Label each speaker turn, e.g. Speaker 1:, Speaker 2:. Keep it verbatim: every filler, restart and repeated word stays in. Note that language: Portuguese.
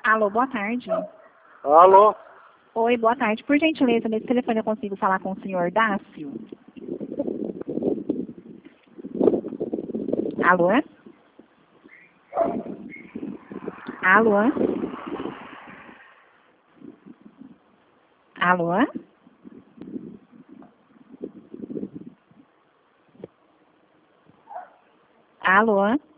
Speaker 1: Alô, boa tarde.
Speaker 2: Alô?
Speaker 1: Oi, boa tarde. Por gentileza, nesse telefone eu consigo falar com o senhor Dácio? Alô? Alô? Alô? Alô?